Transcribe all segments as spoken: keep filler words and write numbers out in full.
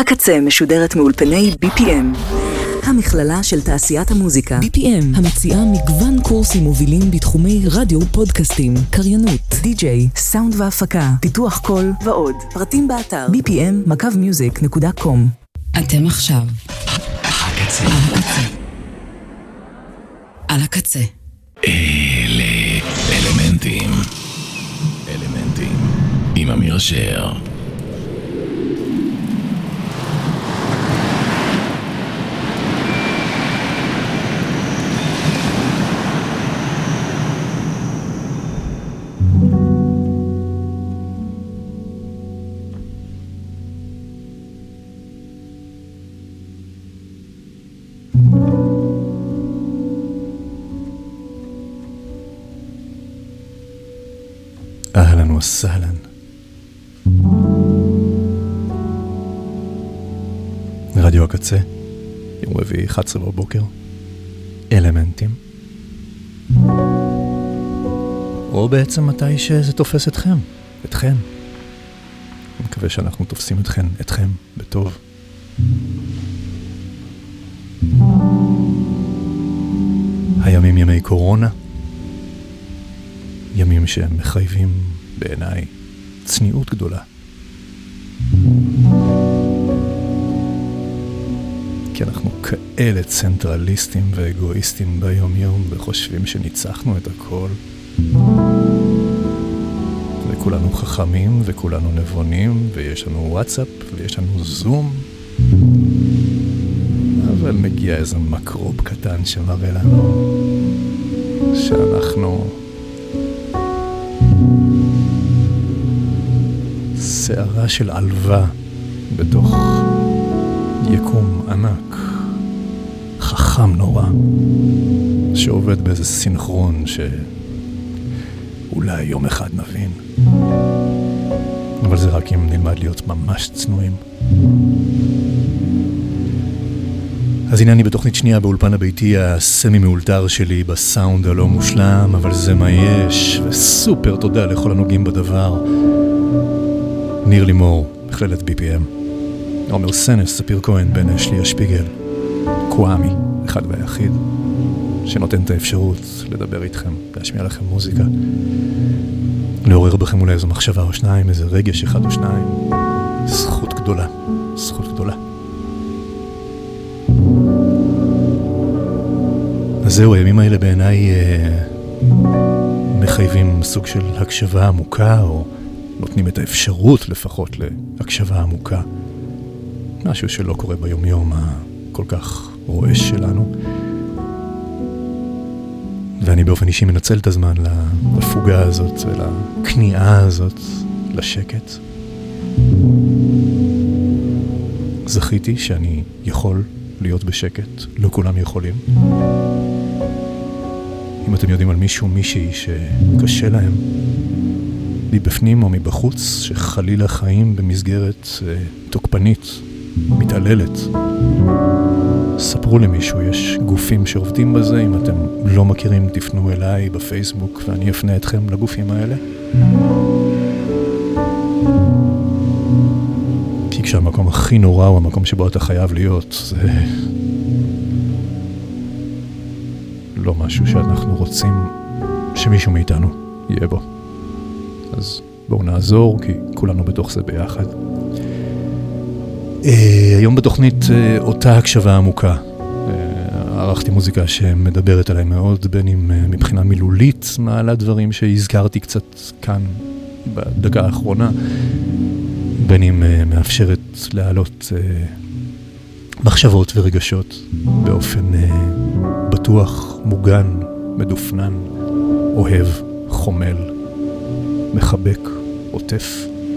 הקצה משודרת מאולפני בי פי אם, המכללה של תעשיית המוזיקה. בי פי אם המציעה מגוון קורסים מובילים בתחומי רדיו, פודקאסטים, קריינות, די-ג'יי, סאונד והפקה, פיתוח קול ועוד. פרטים באתר בי פי אם מקו מיוזיק נקודה קום. אתם עכשיו הקצה. על הקצה. על הקצה. אלה אלמנטים. אלמנטים. עם אמיר שר. אהלן וסהלן. רדיו הקצה, יום רביעי אחת עשרה בבוקר, אלמנטים. או בעצם מתי שזה תופס אתכם, אתכם. אני מקווה שאנחנו תופסים אתכם, אתכם, בטוב. הימים ימי קורונה, ימים שהם מחייבים בעיניי צניעות גדולה. כי אנחנו כאלה צנטרליסטים ואגואיסטים ביום יום וחושבים שניצחנו את הכל. וכולנו חכמים וכולנו נבונים ויש לנו וואטסאפ ויש לנו זום. אבל מגיע איזה מקרוב קטן שמראה לנו שאנחנו שערה של עלווה בתוך יקום ענק, חכם נורא, שעובד באיזה סינכרון שאולי יום אחד נבין. אבל זה רק אם נלמד להיות ממש צנועים. אז הנה אני בתוכנית שנייה באולפן הביתי הסמי מאולתר שלי בסאונד הלא מושלם, אבל זה מה יש, וסופר תודה לכל הנוגעים בדבר. ניר לימור, מכללת בי פי אם, עומר סנס, ספיר כהן, בן אשלי השפיגל, קוואמי, אחד והיחיד, שנותן את האפשרות לדבר איתכם, להשמיע לכם מוזיקה, לעורר בכם אולי איזו מחשבה או שניים, איזה רגש אחד או שניים. זכות גדולה, זכות גדולה. אז זהו, הימים האלה בעיניי אה, מחייבים סוג של הקשבה עמוקה, או נותנים את האפשרות לפחות להקשבה עמוקה. משהו שלא קורה ביום יום הכל כך רועש שלנו. ואני באופן אישי מנצל את הזמן לפוגה הזאת ולכניעה הזאת לשקט. זכיתי שאני יכול להיות בשקט, לא כולם יכולים. אם אתם יודעים על מישהו, מישהי שקשה להם, מבפנים או מבחוץ, שחלילה חיים במסגרת אה, תוקפנית, מתעללת. ספרו למישהו, יש גופים שעובדים בזה, אם אתם לא מכירים תפנו אליי בפייסבוק ואני אפנה אתכם לגופים האלה. כי כשהמקום הכי נורא הוא המקום שבו אתה חייב להיות, זה לא משהו שאנחנו רוצים שמישהו מאיתנו יהיה בו. אז בואו נעזור, כי כולנו בתוך זה ביחד. היום בתוכנית אותה הקשבה עמוקה. ערכתי מוזיקה שמדברת עליי מאוד, בין אם מבחינה מילולית, מעלה דברים שהזכרתי קצת כאן בדקה האחרונה, בין אם מאפשרת להעלות מחשבות ורגשות באופן בטוח, מוגן, מדופנן, אוהב, חומל, מחבק, עוטף.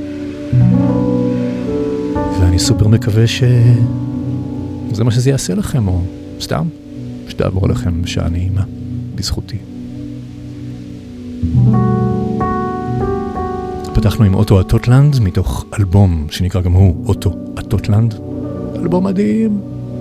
ואני סופר מקווה שזה מה שזה יעשה לכם, או סתם שתעבור לכם שעה נעימה בזכותי. פתחנו עם אוטו הטוטלנד מתוך אלבום שנקרא גם הוא אוטו הטוטלנד. אלבום מדהים.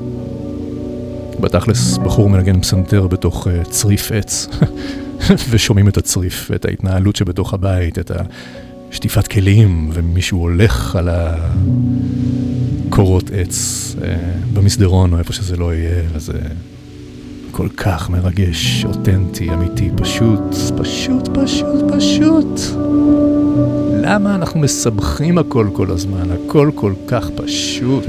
בתכלס בחור מנגן פסנתר בתוך uh, צריף עץ ושומעים את הצריף ואת ההתנהלות שבתוך הבית, את השטיפת כלים, ומישהו הולך על קורות עץ במסדרון או איפה שזה לא יהיה, וזה כל כך מרגש, אותנטי, אמיתי, פשוט, פשוט, פשוט, פשוט. למה אנחנו מסבכים הכל כל הזמן? הכל כל כך פשוט.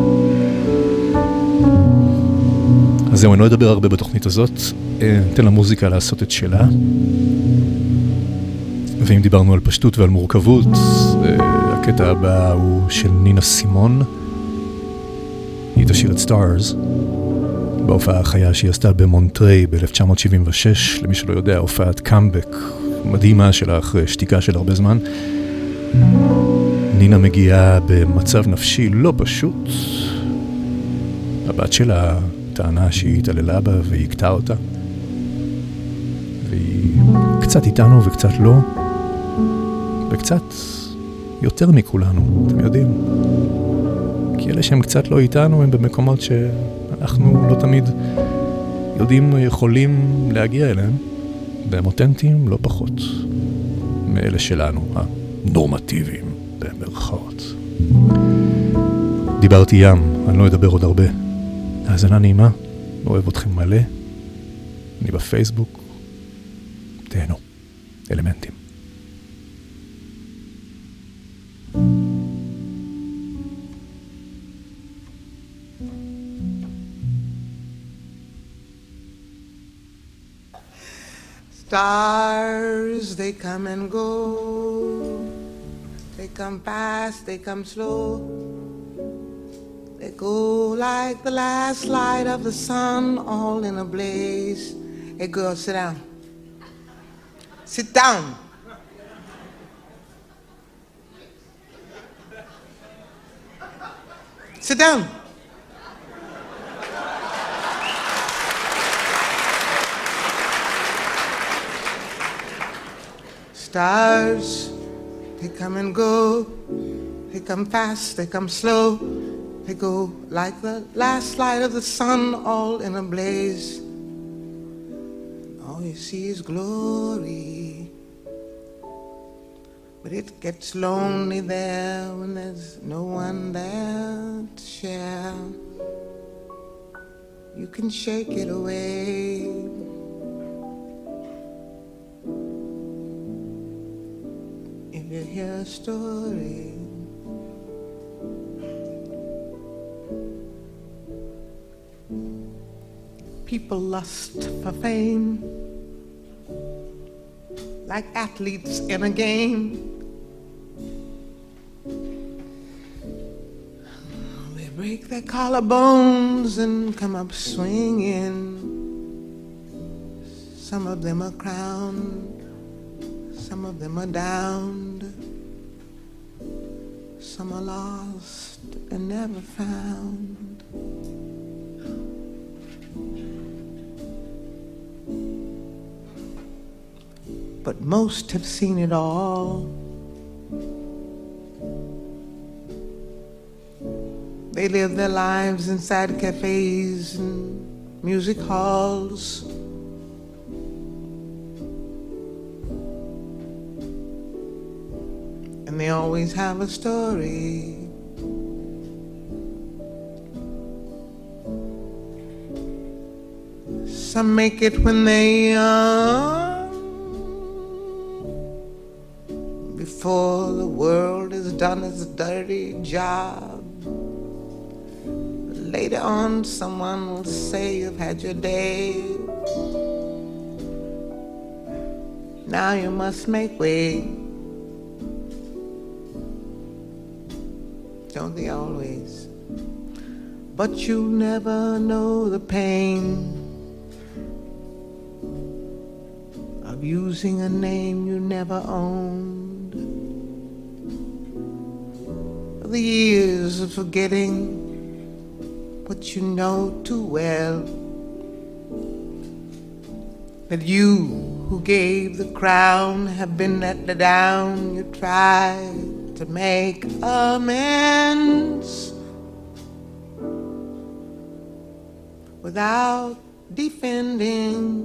אז זהו, אני לא אדבר הרבה בתוכנית הזאת, ניתן למוזיקה לעשות את שלה. ואם דיברנו על פשטות ועל מורכבות, הקטע הבא הוא של נינה סימון. היא תשאיר את סטארס בהופעה החיה שהיא עשתה במונטריי ב-אלף תשע מאות שבעים ושש, למי שלא יודע, הופעת קאמבק מדהימה שלה אחרי שתיקה של הרבה זמן. נינה מגיעה במצב נפשי לא פשוט. הבת שלה טענה שהיא התעללה בה והיא הקטעה אותה, והיא קצת איתנו וקצת לא, וקצת יותר מכולנו, אתם יודעים, כי אלה שהם קצת לא איתנו הם במקומות שאנחנו לא תמיד יודעים או יכולים להגיע אליהם, והם אותנטיים לא פחות מאלה שלנו, הנורמטיביים במרכאות. דיברתי ים, אני לא אדבר עוד הרבה. האזנה נעימה, אוהב אתכם מלא, אני בפייסבוק, תהנו, אלמנטים. Stars, they come and go, they come fast, they come slow, they go like the last light of the sun, all in a blaze. Hey girl, sit down. Sit down. Sit down. Stars, they come and go, they come fast, they come slow, they go like the last light of the sun, all in a blaze. All you see is glory, but it gets lonely there when there's no one there to share. You can shake it away. You hear a story. People lust for fame like athletes in a game. They break their collarbones and come up swinging. Some of them are crowned, some of them are downed, some are lost and never found. But most have seen it all. They live their lives inside cafes and music halls. And they always have a story. Some make it when they're young, before the world has done its dirty job. Later on, someone will say you've had your day. Now you must make way. Don't they always? But you never know the pain of using a name you never owned, the years of forgetting what you know too well, that you who gave the crown have been let down. You tried to make amends without defending,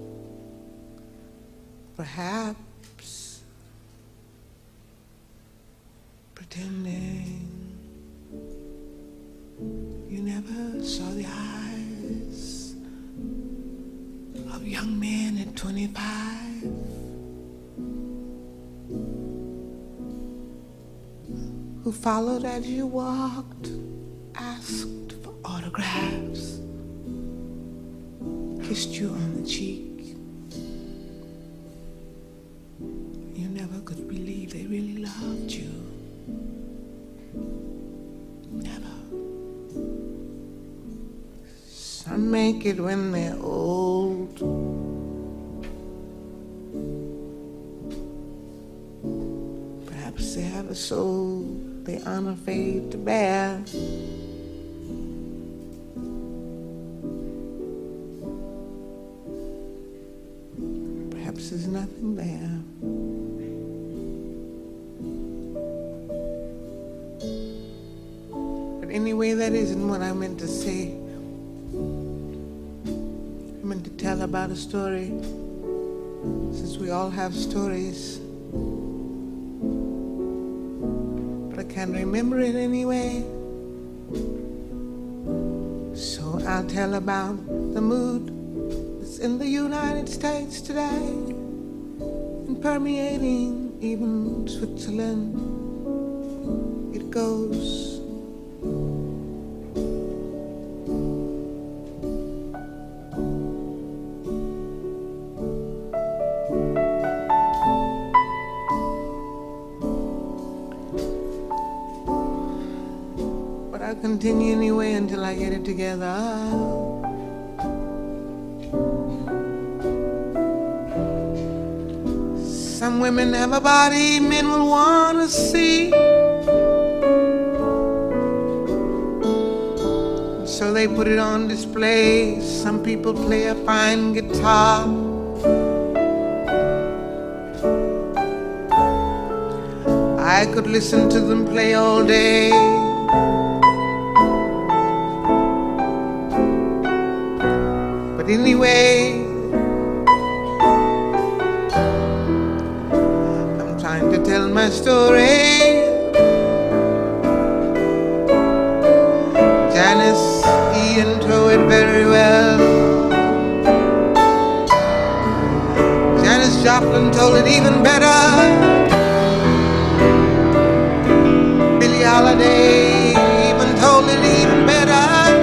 perhaps pretending. never saw the eyes of young men at twenty-five who followed as you walked, asked for autographs, kissed you on the cheek. You never could believe they really loved you. Never. Some make it when they're old. Perhaps they have a soul they aren't afraid to bear. Perhaps there's nothing there. But anyway, that isn't what I meant to say. I meant to tell about a story, since we all have stories. But I can't remember it anyway. So I'll tell about the mood that's in the United States today, and permeating even Switzerland. It goes. I'll continue anyway until I get it together. Some women have a body men will want to see, so they put it on display. Some people play a fine guitar. I could listen to them play all day. Anyway, I'm trying to tell my story. Janis Ian told it very well. Janis Joplin told it even better. Billie Holiday even told it even better.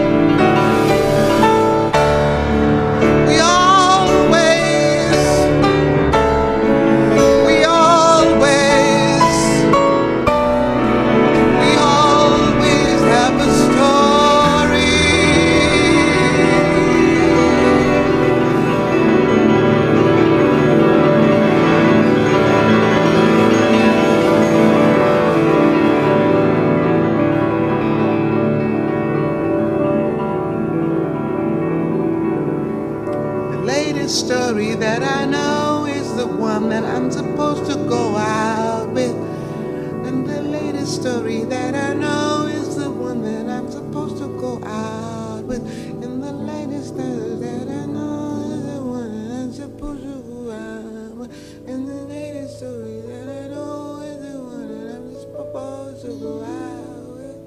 Story that I know is the one that I'm supposed to go out with. And the latest story that I know is the one that I'm supposed to go out with. And the latest story that I know is the one that I'm supposed to go out with. And the latest story that I know is the one that I'm supposed to go out with.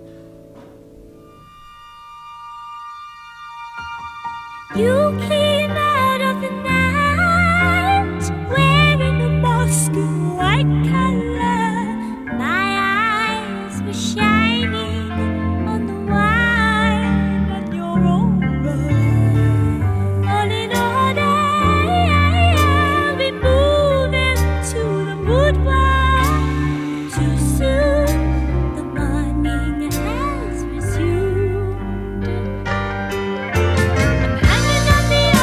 You came out of the night wearing a mask of white color. My eyes were shining on the wine and your aura. All in order, I'll be moving to the boudoir. Too soon, the morning has resumed. I'm hanging on the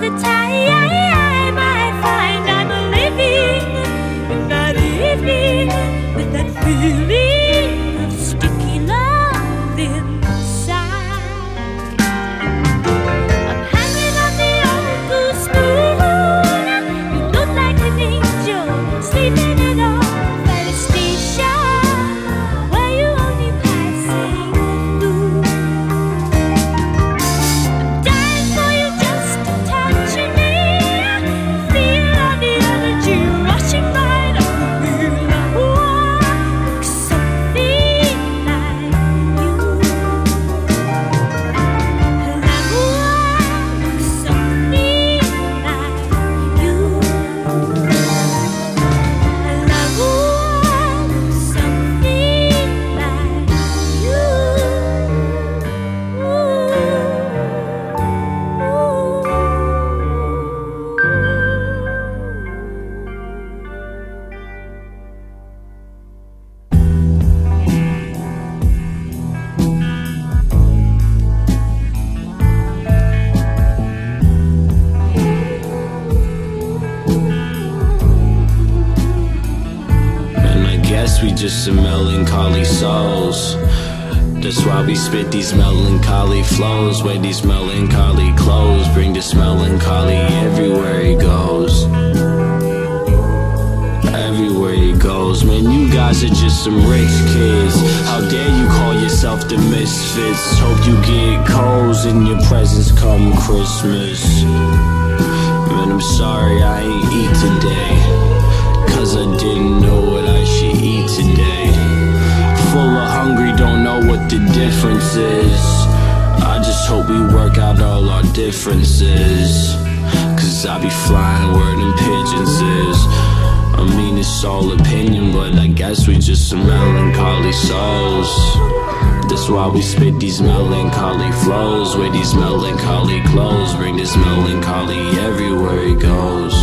the time I find I'm living in that evening with that feeling of sticky love inside. I'm hanging on the old blue spoon. You look like an angel sleeping in off anesthesia, where you only passing through. I'm dying for you just to touch me. Feel all the energy rushing right over me. I want something like you. And I want something like you. And I want something like And I guess we just some melancholy souls. That's why we spit these melancholy flows. Wear these melancholy clothes. Bring this melancholy everywhere he goes. Everywhere he goes. Man, you guys are just some rich kids. How dare you call yourself the misfits? Hope you get coals in your presents come Christmas. Man, I'm sorry I ain't eat today, cause I didn't know what I should eat today. Full of hungry, don't know what the difference is. I just hope we work out all our differences, cause I be flying where them pigeons is. I mean it's all opinion, but I guess we just some melancholy souls. That's why we spit these melancholy flows. Wear these melancholy clothes. Bring this melancholy everywhere he goes.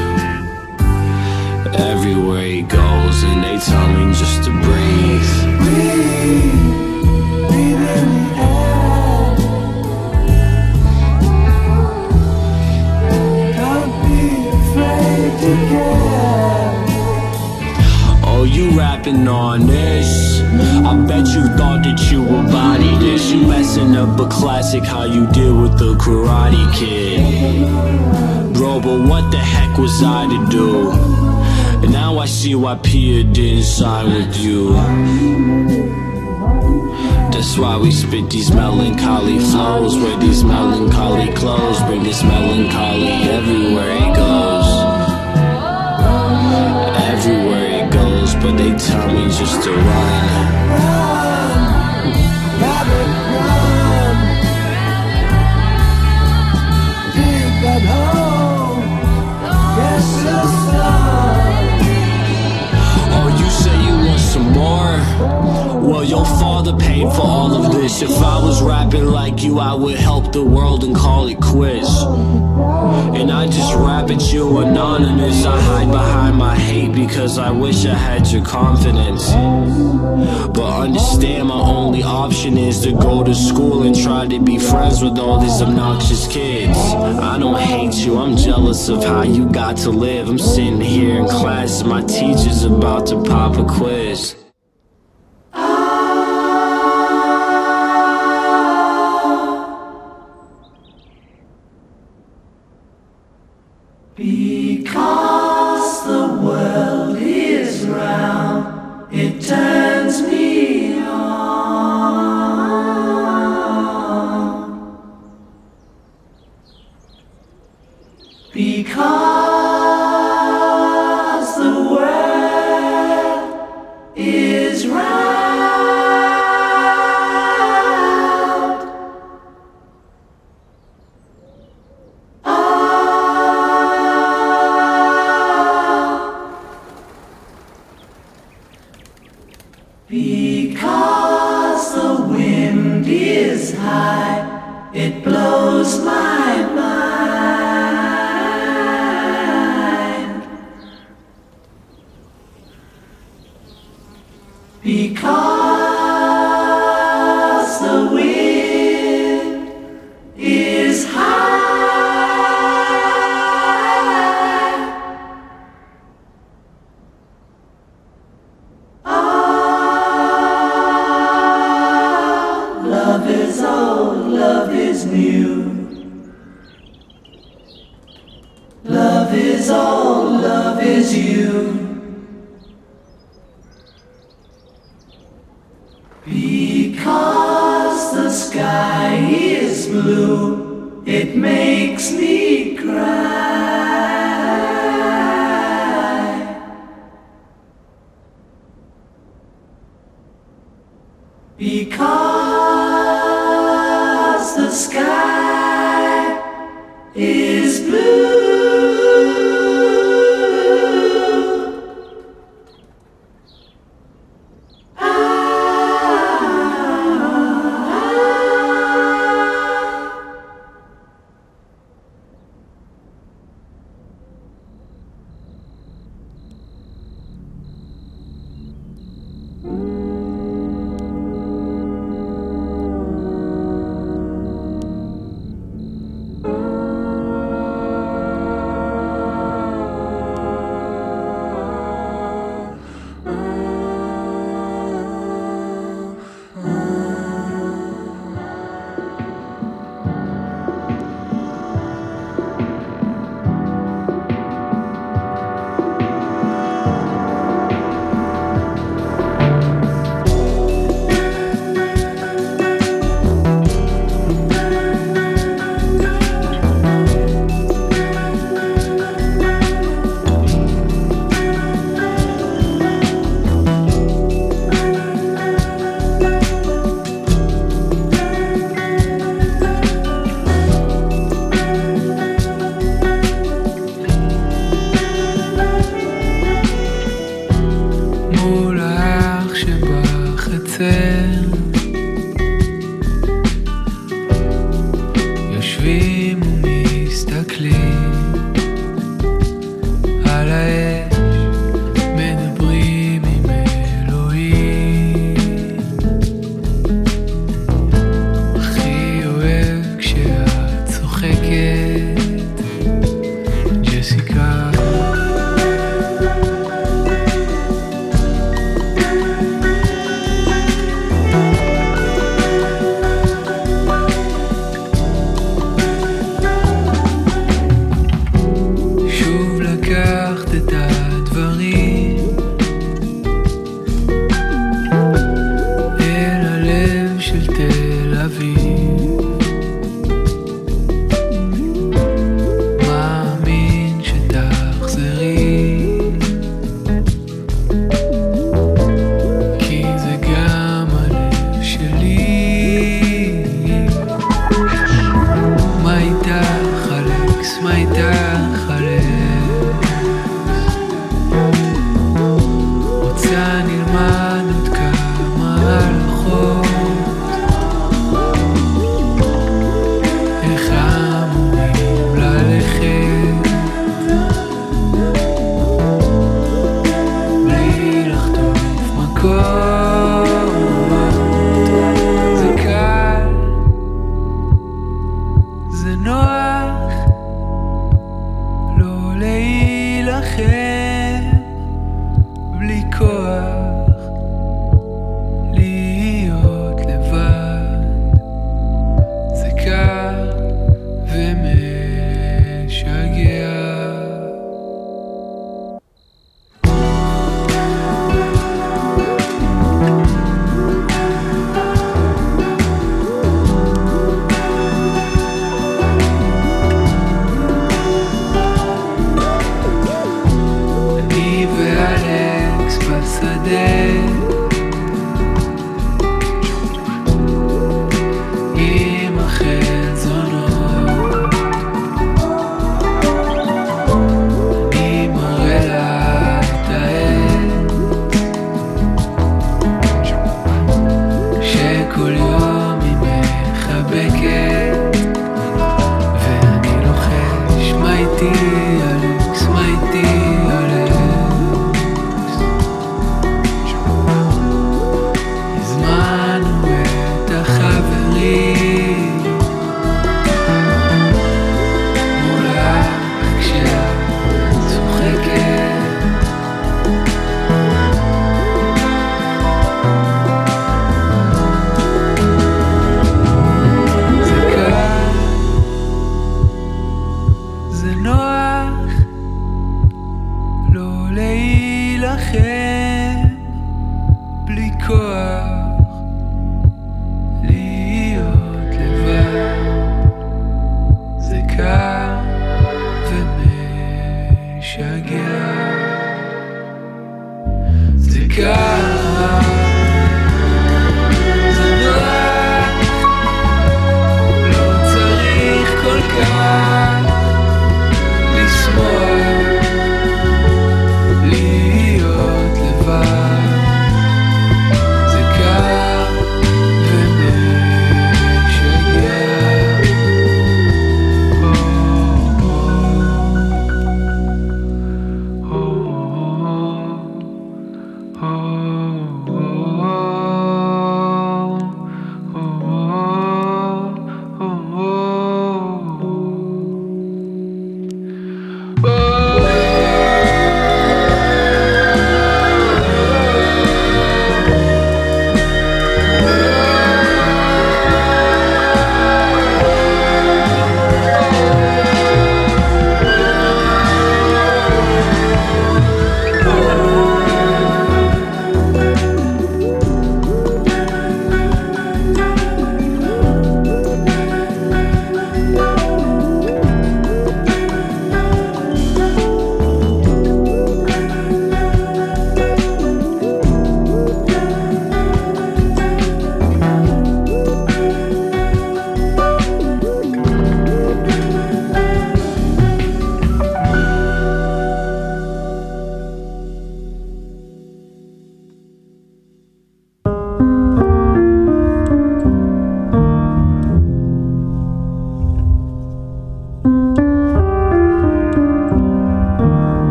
Everywhere he goes, and they tell me just to breathe. Breathe, breathe in the air. Don't be afraid to care. Oh, you rapping on this? I bet you thought that you would body this. You messing up a classic, how you did with the Karate Kid. Bro, but what the heck was I to do? And now I see why Pia didn't sign with you. That's why we spit these melancholy flows. Wear these melancholy clothes. Bring this melancholy everywhere he goes. Everywhere he goes, but they tell me just to run. Rabbit, run. Dig that hole. Yes, the sun. Oh, you say you want some more? Well, your father paid for all of this. If I was rapping like you, I would help the world and call it quits. And I just rap at you anonymous. I hide behind my hate because I wish I had your confidence. But understand my only option is to go to school and try to be friends with all these obnoxious kids. I don't hate you, I'm jealous of how you got to live. I'm sitting here in class and my teacher's about to pop a quiz. Because the world is round, it turns me on. Because the world is round. Because the wind is high, it blows my mind. Because the wind is high. is new. Love is all, love is you. Because the sky is blue, it makes me cry. Because the sky is blue.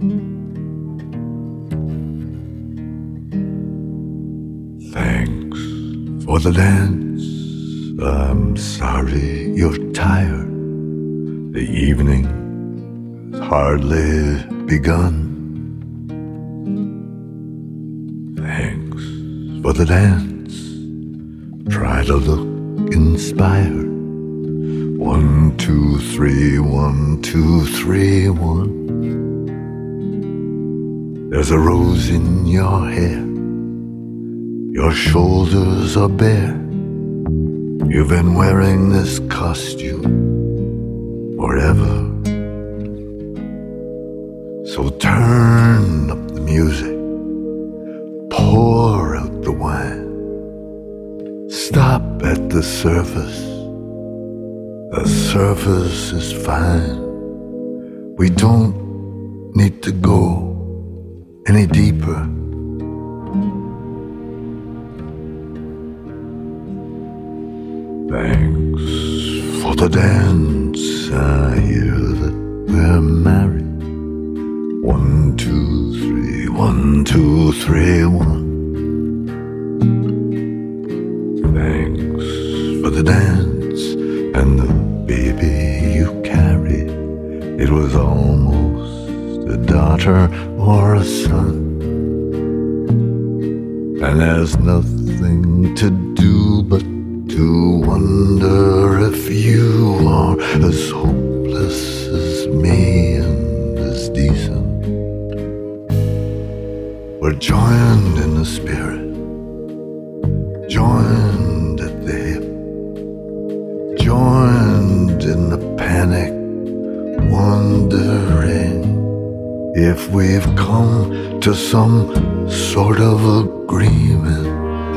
Thanks for the dance. I'm sorry you're tired. The evening's hardly begun. Thanks for the dance. Try to look inspired. One, two, three, one, two, three, one. There's a rose in your hair. Your shoulders are bare. You've been wearing this costume forever. So turn up the music, pour out the wine. Stop at the surface. The surface is fine. We don't need to go any deeper. Thanks for the dance. I hear that we're married. One, two, three, one, two, three, one. Thanks for the dance and the baby you carried. It was almost a daughter or a son. And there's nothing to do but to wonder if you are as hopeless as me and as decent. We're joined in the spirit, joined at the hip, joined in the panic, wondering if we've come to some sort of agreement.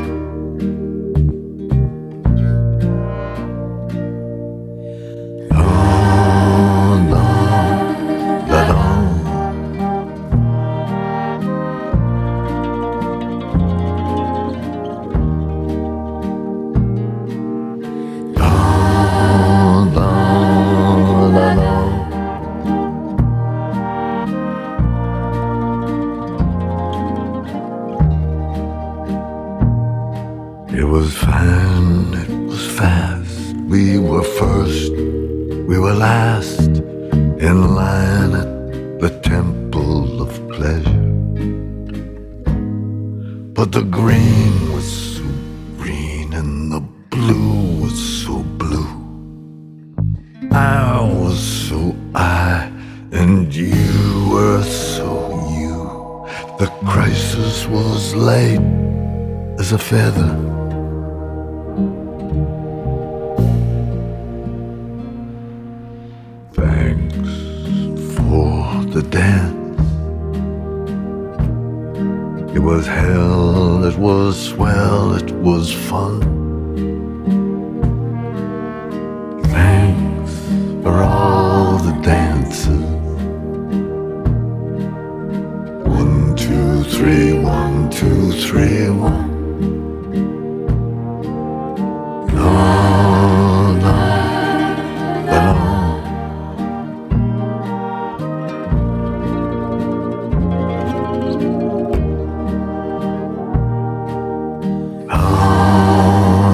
A feather. Thanks for the dance. It was hell, it was swell, it was fun. Thanks for all the dances. One, two, three, one, two, three, one. Oh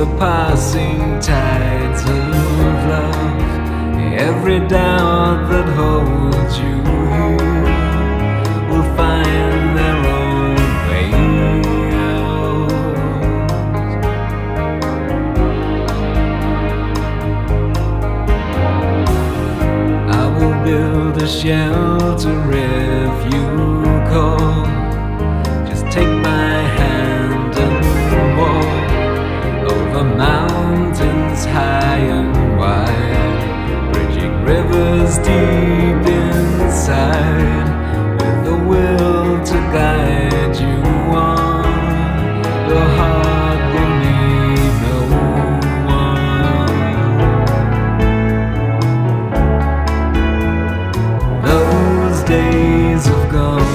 the passing tides of love. Every doubt that holds you here will find their own way out. I will build a shelter if you call. Just take my hand and walk over mountains high and wide, bridging rivers deep inside, with the will to guide you on. The heart will need no one. Those days have gone.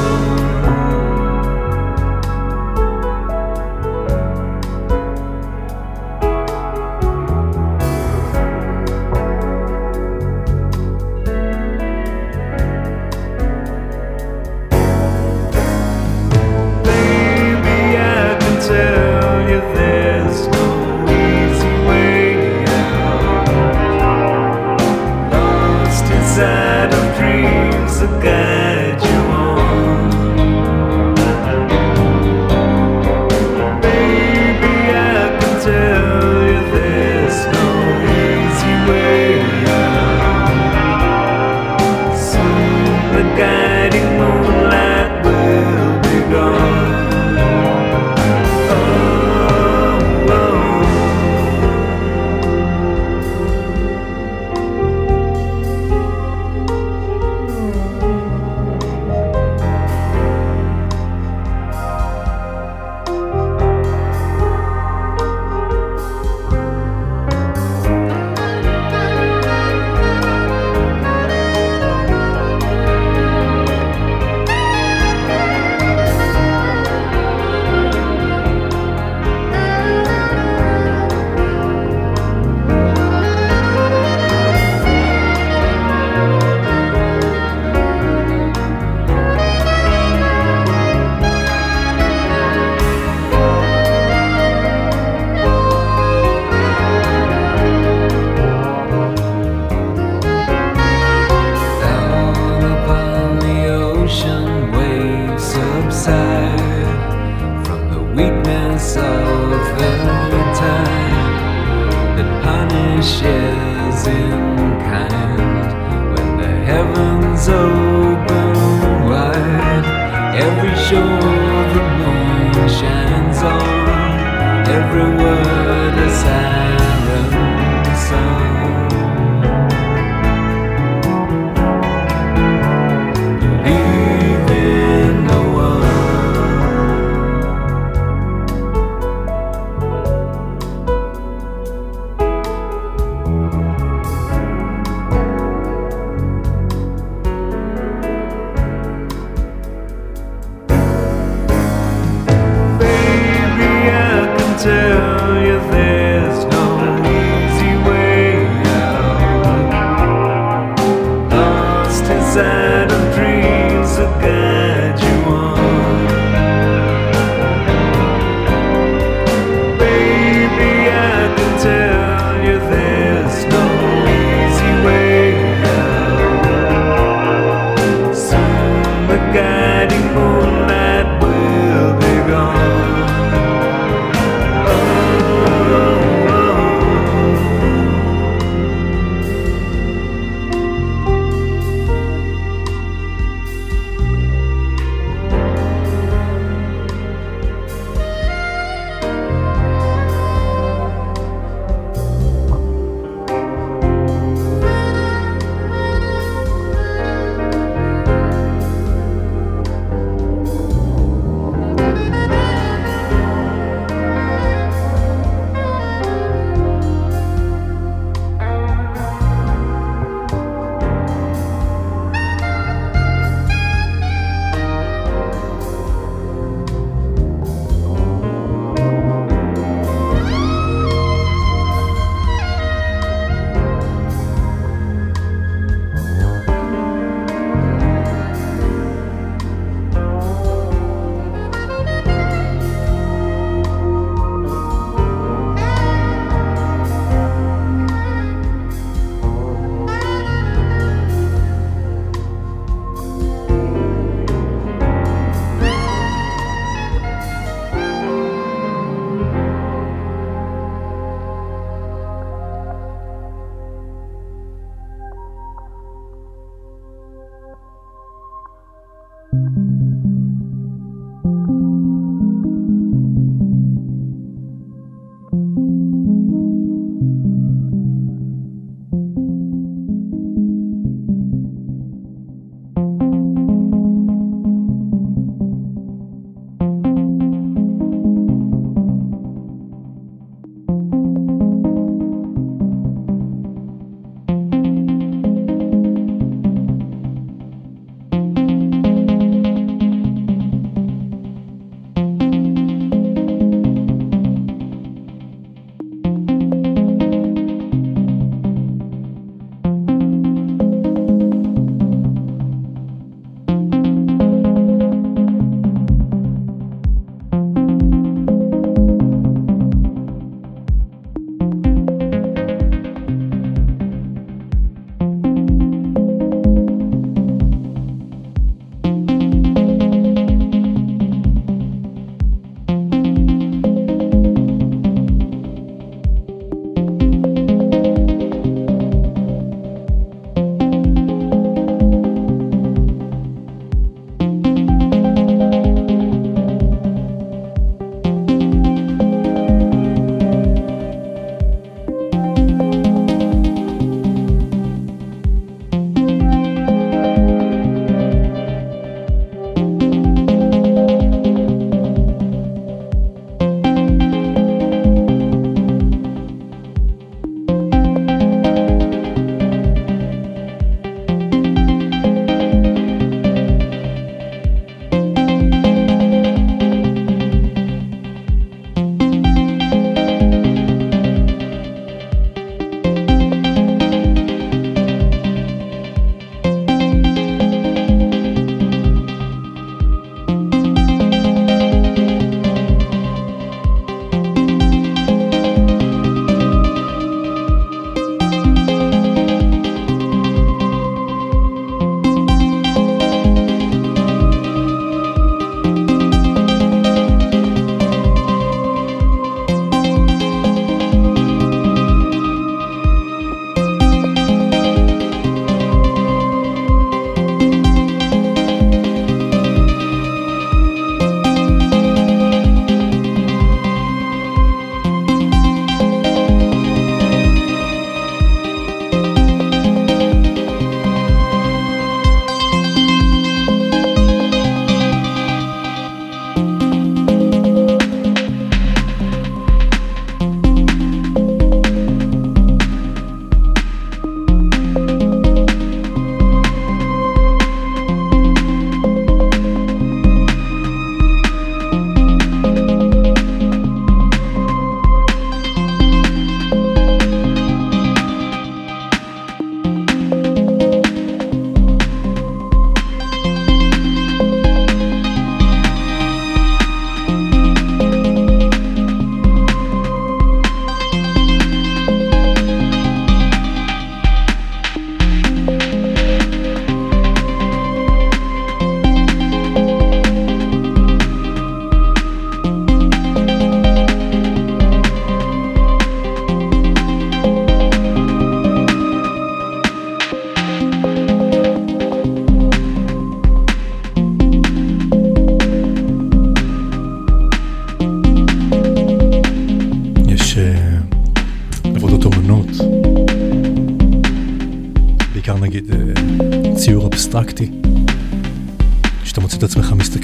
Tell you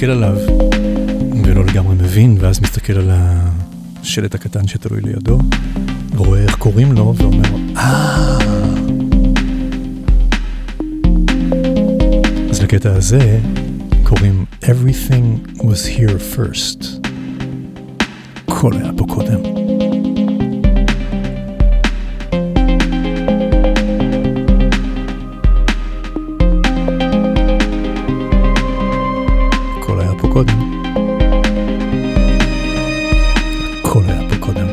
מסתכל עליו ולא לגמרי מבין, ואז מסתכל על השלט הקטן שתלוי לידו, רואה איך קוראים לו ואומר, אה... אז לקטע הזה קוראים Everything was here first. הכל היה פה קודם. הכל היה פה קודם. הכל היה פה קודם.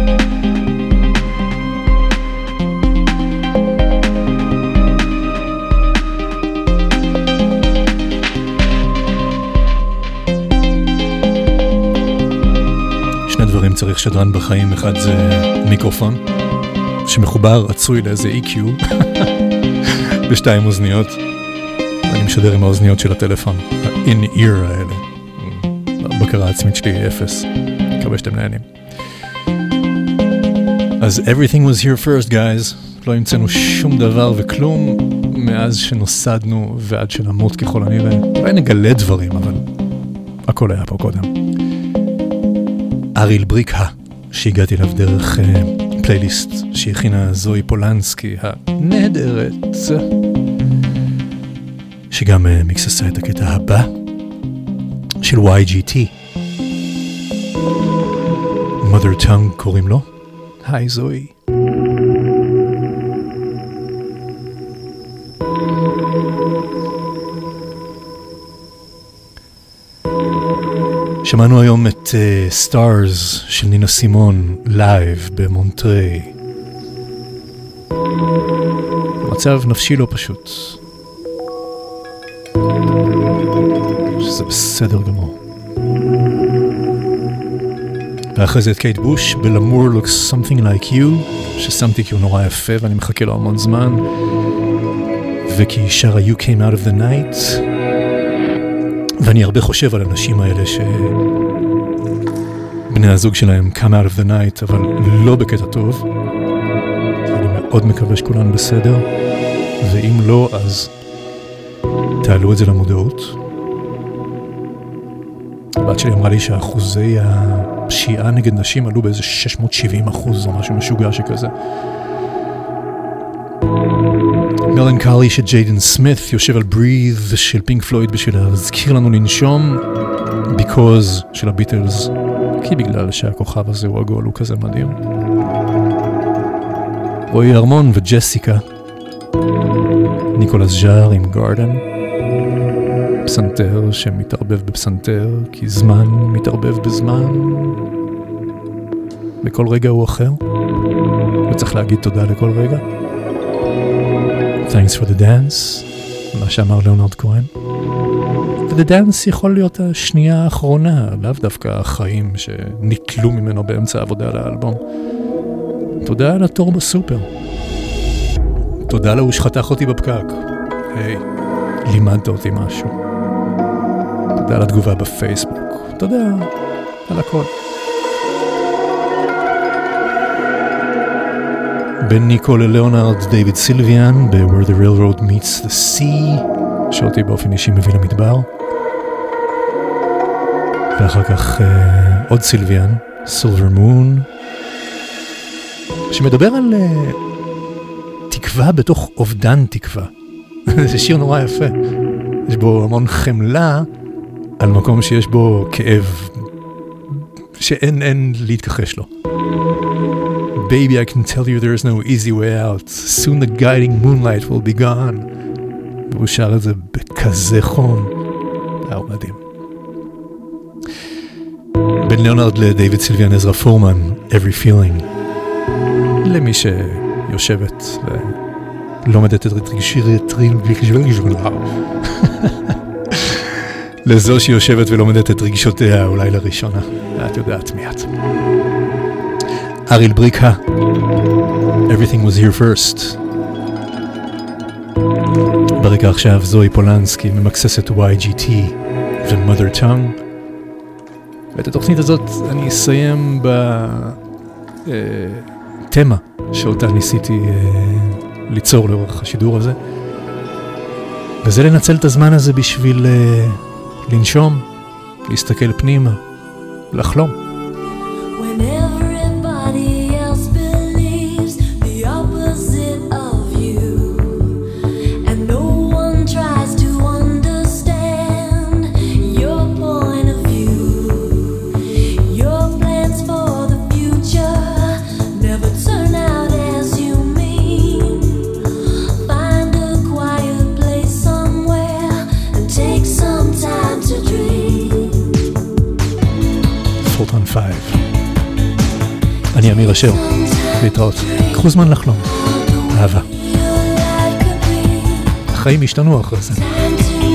שני דברים צריך שדרן בחיים, אחד זה מיקרופון שמחובר עצוי לאיזה אי קיו בשתיים אוזניות, אני משדר עם האוזניות של הטלפון, ה-in-ear האלה. הבקרה העצמית שלי אפס, מקווה שאתם נהנים. אז everything was here first guys, לא המצאנו שום דבר וכלום מאז שנוסדנו ועד שנמות ככל הנראה, אולי נגלה דברים, אבל הכל היה פה קודם. אריל בריקה, שהגעתי אליו דרך uh, פלייליסט שהכינה זוהי פולנסקי הנהדרת, שגם uh, מיקססה את הקטע הבא של וואי ג'י טי. Mother Tongue קוראים לו. היי זוהי. שמענו היום את uh, Stars של נינה סימון לייב במונטריי. מצב נפשי לא פשוט, שזה בסדר גמור. ואחרי זה את קייט בוש בלמור Looks Something Like You, ששמתי כי הוא נורא יפה ואני מחכה לו המון זמן, וכי היא שרה You Came Out of the Night. ואני הרבה חושב על אנשים האלה שבני הזוג שלהם come out of the night, אבל לא בקטע טוב. אני מאוד מקווה שכולן בסדר, ואם לא, אז תעלו את זה למודעות. הבת שלי אמרה לי שהאחוזי הפשיעה נגד נשים עלו באיזה שש מאות שבעים אחוז או משהו משוגע שכזה. מלנקלי של ג'יידן סמית יושב על Breathe של פינק פלויד בשביל להזכיר לנו לנשום, Because של הביטלס, כי בגלל שהכוכב הזה הוא עגול, הוא כזה מדהים. רועי ארמון וג'סיקה, ניקולס ז'אר עם גארדן, פסנתר שמתערבב בפסנתר, כי זמן מתערבב בזמן, בכל רגע הוא אחר, וצריך להגיד תודה לכל רגע. Thanks for the dance, מה שאמר ליאונרד כהן. ו-the dance יכול להיות השנייה האחרונה, לאו דווקא החיים שניטלו ממנו באמצע העבודה על האלבום. תודה על התור בסופר. תודה לו שחתך אותי בפקק. היי, hey, לימדת אותי משהו. תודה על התגובה בפייסבוק. תודה על הכל. בין ניקו לליאונרד, דיוויד סילביאן ב-Where the Railroad Meets the Sea, שאותי באופן אישי מביא למדבר. ואחר כך uh, עוד סילביאן, Silver Moon, שמדבר על uh, תקווה בתוך אובדן תקווה. זה שיר נורא יפה. יש בו המון חמלה על מקום שיש בו כאב שאין אין להתכחש לו. Baby, I can tell you there is no easy way out. Soon the guiding moonlight will be gone. והוא שר את זה בכזה חום. היה מדהים. בין ליאונרד לדייוויד סילביאן עזרא פורמן, Every Feeling. למי שיושבת ולומדת את רגשותיה, לזו שיושבת ולומדת את רגשותיה אולי לראשונה. את יודעת מיד. אריל בריקה, Everything was here first. ברקע עכשיו זוהי פולנסקי ממקססת וואי ג'י טי ו-Mother Tongue. ואת התוכנית הזאת אני אסיים בתמה שאותה ניסיתי ליצור לאורך השידור הזה. וזה לנצל את הזמן הזה בשביל לנשום להסתכל פנימה, לחלום. When everybody else believes the opposite of you, and no one tries to understand your point of view, your plans for the future never turn out as you mean. Find a quiet place somewhere and take some time to dream. פורטרן פייב. אני אמיר אשר, להתראות. קחו זמן לחלום. אהבה. החיים השתנו אחרי זה.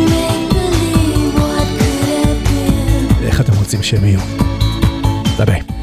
איך אתם רוצים שהם יהיו? ביי ביי.